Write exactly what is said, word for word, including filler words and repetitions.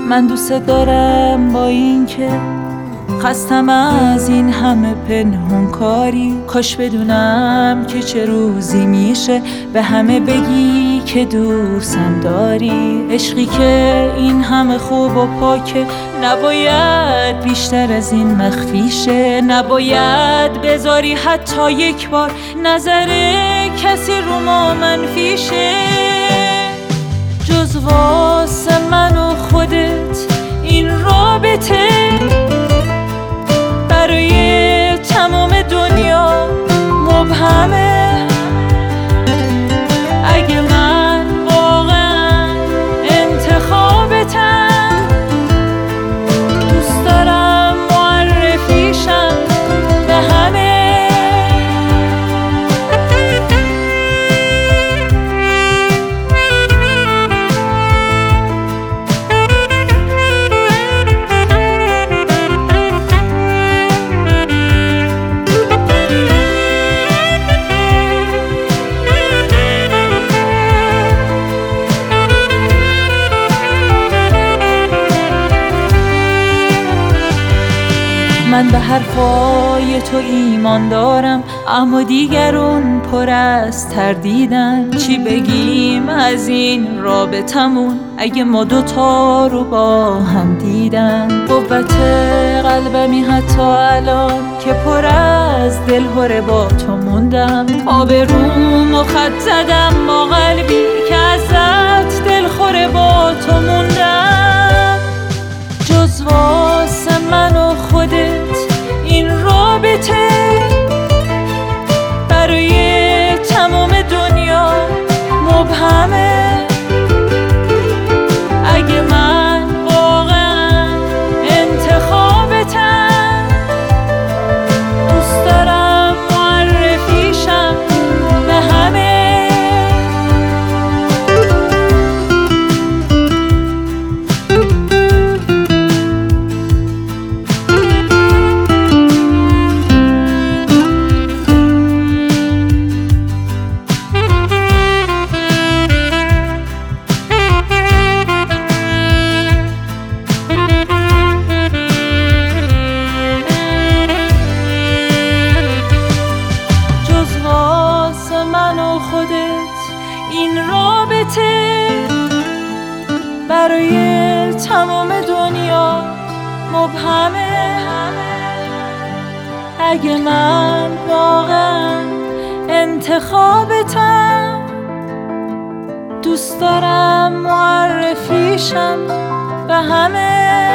من دوست دارم با این که خستم از این همه پنهون کاری. کاش بدونم که چه روزی میشه به همه بگی که دوستم داری. عشقی که این همه خوب و پاکه نباید بیشتر از این مخفی شه. نباید بذاری حتی یک بار نظر کسی رو ما منفی شه. جز واسه من و خودت این رابطه برای تمام دنیا مبهمه. اگه من واقعا انتخابتم دوست دارم معرفیشم به همه. من به حرفای تو ایمان دارم اما دیگرون پر از تردیدن. چی بگیم از این رابطمون اگه ما دوتا رو با هم دیدن. قوت قلبمی حتی الان که پر از دلهره با تو موندم. آبروم و خط زدم با قلبی که ازت دلخوره با تو موندم. جز واسه من و خودت این رابطه برای تمام دنیا مبهمه. اگه من واقعا انتخابتم دوست دارم معرفیشم به همه. این رابطه برای تمام دنیا مبهمه. اگه من واقعا انتخابتم دوست دارم معرفیشم به همه.